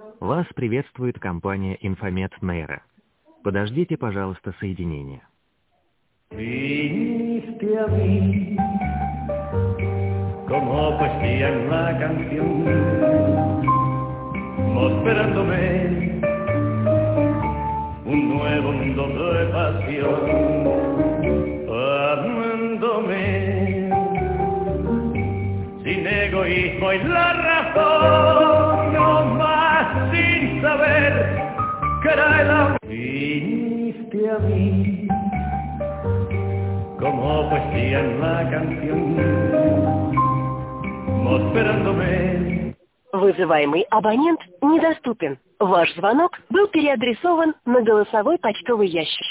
Вас приветствует компания Infomed Nera. Подождите, пожалуйста, соединение. Viniste a mí como poesía en la canción, mostrándome un nuevo mundo de pasión, amándome sin egoísmo y la razón, no más sin saber que era el amor. Viniste a mí como poesía en la canción, mostrándome. Вызываемый абонент недоступен. Ваш звонок был переадресован на голосовой почтовый ящик.